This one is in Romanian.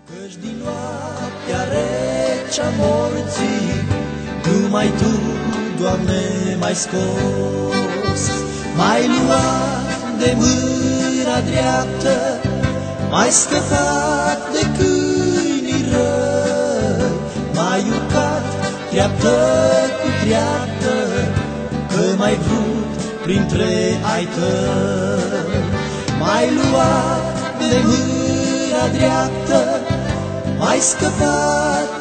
Căci din noaptea rece-a morții, numai Tu, Doamne, m-ai scos. M-ai luat de mâna dreaptă, m-ai scăpat de câinii răi, m-ai urcat treaptă cu treaptă, că m-ai vrut printre ai Tăi. M-ai luat de mâna dreaptă, m-ai scăpat